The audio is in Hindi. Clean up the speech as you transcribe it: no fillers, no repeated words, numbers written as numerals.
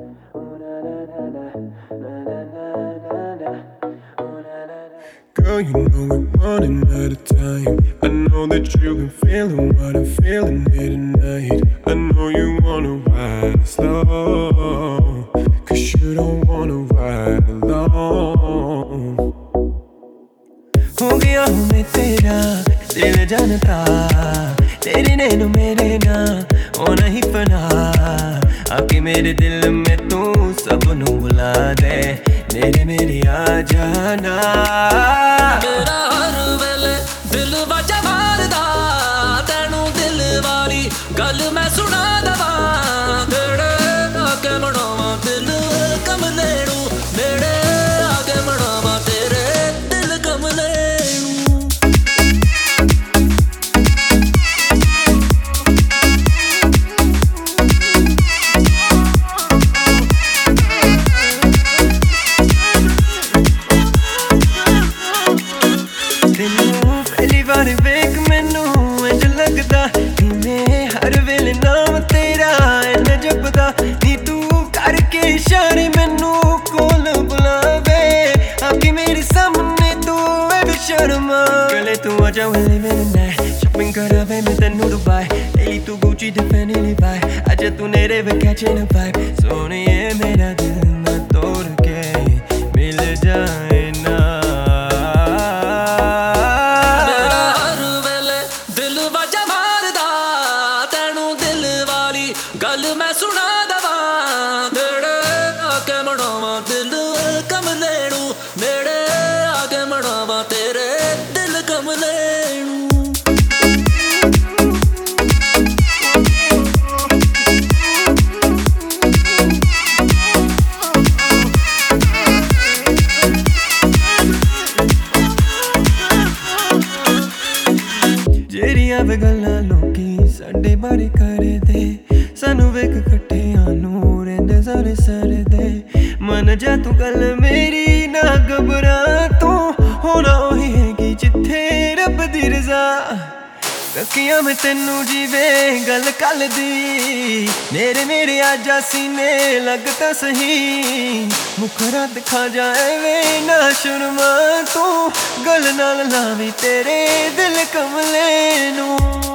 Girl, you know we're running out of time. I know that you've been feeling what I'm feeling here tonight. I know you wanna ride slow, 'cause you don't wanna ride alone. हो गया हूँ मैं तेरा दिल जानता, तेरे नैनो मेरे ना होना ही फना। आके मेरे दिल में तू सबनू बुला दे, मेरे मेरी आ जाना। मेरा हर वेले दिल वाजा मारदा, तेनू दिल वाली गल मैं सुना दवा। नेड़े आके मनावा दिल कमले नू, नेड़े आके मनावा तेरे दिल कमले नू। पहली बार वेख मैनू इंज लगदा मैं हर वेले नाम तेरा इंज जपदा नी। तू करके इशारे मैनू कोल बुलावे, आके मेरे सामने तू बेशर्मा। गले तू आजा वेले मेरे नाल शॉपिंग करावे मैं तेनू दुबई। डेली तू गुची ते फैनी लिवाई, अज तू नेरे वे कैचिंग अ वाइब। सोनिए मेरा दिल ना तोड़ के मिल जाए ना। गल मैं सुना दवा, नेड़े आके मनावा दिल कमले नू, नेड़े आके मनावा तेरे दिल कमले नू। ਜਿਹੜੀਆਂ ਵੇ ਗੱਲਾਂ ਲੋਕੀ ਸਾਡੇ ਬਾਰੇ ਕਰਦੇ, ਸਾਨੂੰ ਵੇਖ ਇਕੱਠਿਆਂ ਨੂੰ ਰਹਿੰਦੇ ਸਾਰੇ ਸਰਦੇ। ਮਨ ਜਾ ਤੂੰ ਗੱਲ ਮੇਰੀ ਨਾ ਘਬਰਾ ਤੂੰ, ਹੋਣਾ ਉਹੀ ਹੈਗੀ ਜਿੱਥੇ ਰੱਬ ਦੀ ਰਜ਼ਾ। ਤੱਕਿਆ ਮੈਂ ਤੈਨੂੰ ਜਿਵੇਂ ਗੱਲ ਕੱਲ ਦੀ, ਮੇਰੇ ਮੇਰੇ ਆਜਾ ਸੀਨੇ ਲੱਗ ਤਾਂ ਸਹੀ। ਮੁਖਰਾ ਦਿਖਾ ਜਾਏ ਵੇ ਨਾ ਸ਼ਰਮਾ ਤੂੰ, ਗੱਲ ਨਾਲ ਲਾਵੀ ਤੇਰੇ ਦਿਲ ਕਮਲੇ ਨੂੰ।